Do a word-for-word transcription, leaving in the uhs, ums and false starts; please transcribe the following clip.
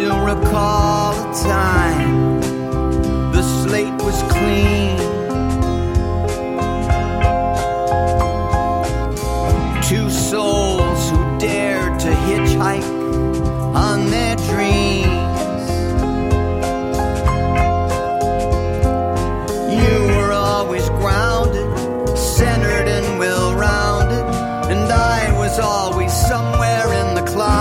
still recall a time the slate was clean